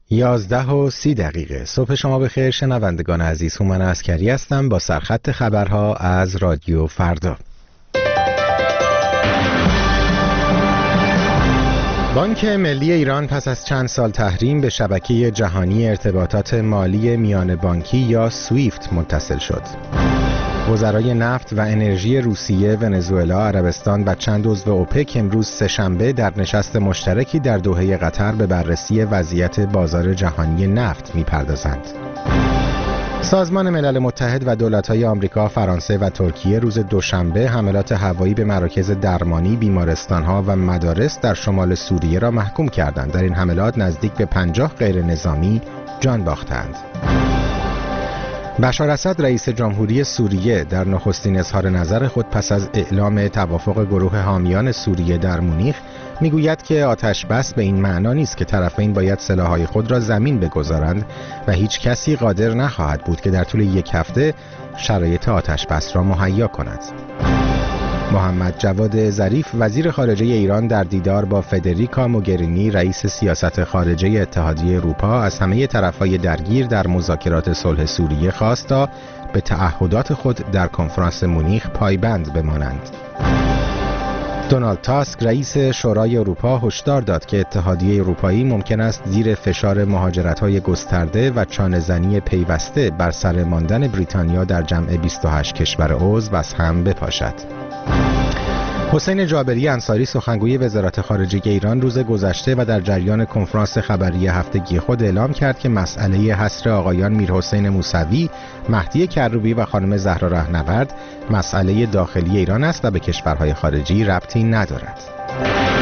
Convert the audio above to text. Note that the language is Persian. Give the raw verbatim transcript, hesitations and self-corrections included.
یازده و سی دقیقه صبح شما بخیر شنوندگان عزیز. هومن عسکری هستم با سرخط خبرها از رادیو فردا. بانک ملی ایران پس از چند سال تحریم به شبکه جهانی ارتباطات مالی میان بانکی یا سویفت متصل شد. وزرای نفت و انرژی روسیه، ونزوئلا، عربستان و چند عضو اوپک امروز سه‌شنبه در نشست مشترکی در دوحه قطر به بررسی وضعیت بازار جهانی نفت می‌پردازند. سازمان ملل متحد و دولت‌های آمریکا، فرانسه و ترکیه روز دوشنبه حملات هوایی به مراکز درمانی، بیمارستان‌ها و مدارس در شمال سوریه را محکوم کردند. در این حملات نزدیک به پنجاه غیر نظامی جان باختند. بشار اسد رئیس جمهوری سوریه در نخستین اظهار نظر خود پس از اعلام توافق گروه حامیان سوریه در مونیخ میگوید که آتش بس به این معنا نیست که طرفین باید سلاح‌های خود را زمین بگذارند و هیچ کسی قادر نخواهد بود که در طول یک هفته شرایط آتش بس را مهیا کند. محمد جواد ظریف وزیر خارجه ایران در دیدار با فدریکا موگرینی رئیس سیاست خارجه اتحادیه اروپا از همه طرف‌های درگیر در مذاکرات صلح سوریه خواست تا به تعهدات خود در کنفرانس مونیخ پایبند بمانند. دونالد تاسک رئیس شورای اروپا هشدار داد که اتحادیه اروپایی ممکن است زیر فشار مهاجرت‌های گسترده و چانه‌زنی پیوسته بر سر ماندن بریتانیا در جمع بیست و هشت کشور عضو از هم بپاشد. حسین جابری انصاری سخنگوی وزارت خارجه ایران روز گذشته و در جریان کنفرانس خبری هفتگی خود اعلام کرد که مسئله حصر آقایان میرحسین موسوی، مهدی کروبی و خانم زهرا رهنورد مسئله داخلی ایران است و به کشورهای خارجی ربطی ندارد.